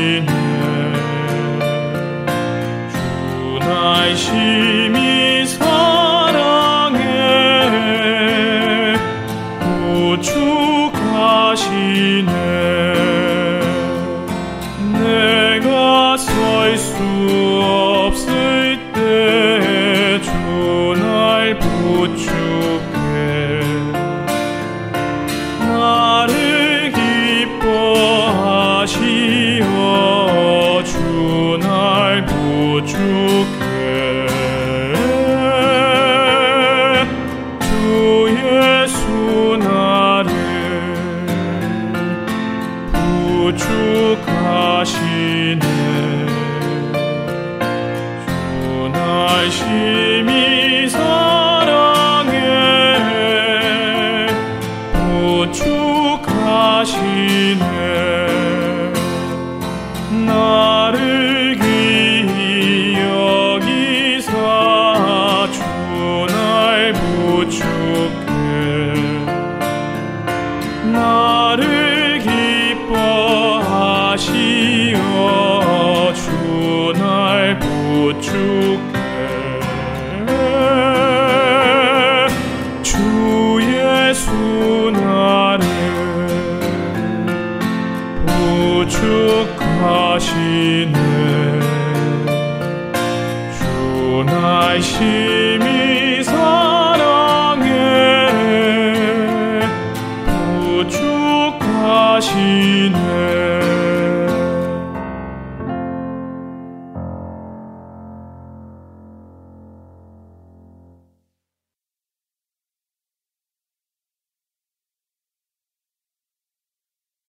주 날심이 사랑해 구축하시네. 내가 설 수 없을 때 주 날 부축해. 나를 기뻐하시어 주 날 부축해. 주 예수 나를 부축하시네. 주 날심이 사랑해 부축하시네. 나를 귀히 여기사 주 날 부축해. 나를 기뻐하시어 주 날 부축해. 주 예수 나를 부축하시네. 주 날심